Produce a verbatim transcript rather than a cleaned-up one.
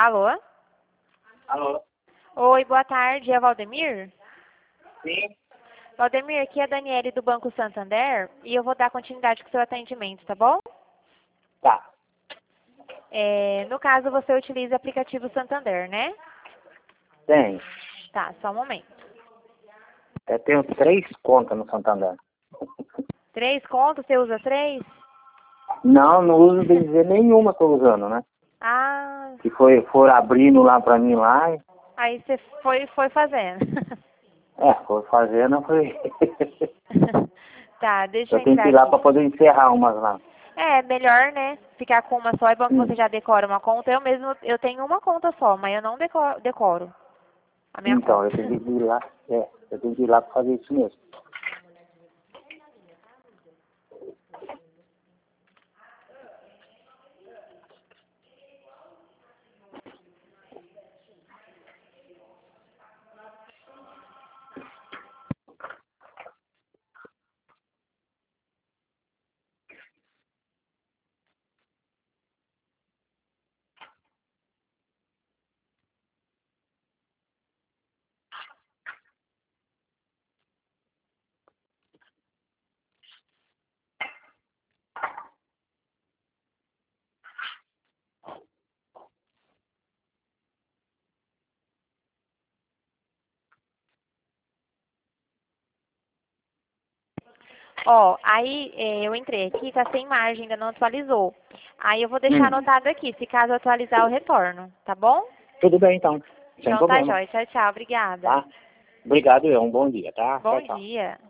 Alô? Alô? Oi, boa tarde. É Valdemir? Sim? Valdemir, aqui é a Daniele do Banco Santander e eu vou dar continuidade com o seu atendimento, tá bom? Tá. É, no caso, você utiliza o aplicativo Santander, né? Tem. Tá, só um momento. Eu tenho três contas no Santander. Três contas? Você usa três? Não, não uso bem dizer nenhuma tô usando, né? Ah, Que foi, foram abrindo lá pra mim lá. e- aí você foi, foi fazendo. É, foi fazendo, foi. Tá, deixa eu Eu tenho que entrar ir lá pra aqui. poder encerrar umas lá. É, melhor, né? Ficar com uma só. É bom que Hum. você já decora uma conta. Eu mesmo, eu tenho uma conta só, mas eu não decoro, decoro a minha Então, conta. eu tenho que ir lá. É, eu tenho que ir lá pra fazer isso mesmo. Ó, aí é, eu entrei aqui, tá sem margem, ainda não atualizou. Aí eu vou deixar Hum. anotado aqui, se caso atualizar eu retorno, tá bom? Tudo bem, então. Sem Então tá, problema. jóia. Tchau, tchau. Obrigada. Tá? Obrigado, é um bom dia, tá? Tchau, Bom tchau. dia.